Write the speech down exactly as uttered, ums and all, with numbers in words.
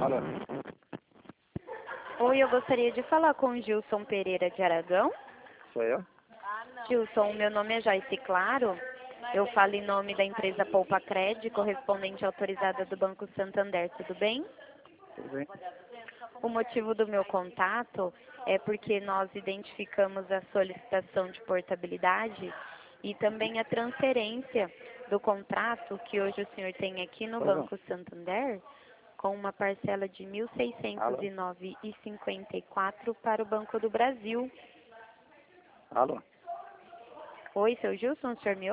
Alô? Oi, eu gostaria de falar com o Gilson Pereira de Aragão. Sou eu? Gilson, meu nome é Joyce Claro. Eu falo em nome da empresa Poupa Cred, correspondente autorizada do Banco Santander. Tudo bem? Tudo bem? O motivo do meu contato é porque nós identificamos a solicitação de portabilidade e também a transferência do contrato que hoje o senhor tem aqui no Pois não. Banco Santander, com uma parcela de mil seiscentos e nove reais e cinquenta e quatro centavos para o Banco do Brasil. Alô? Oi, seu Gilson, o senhor me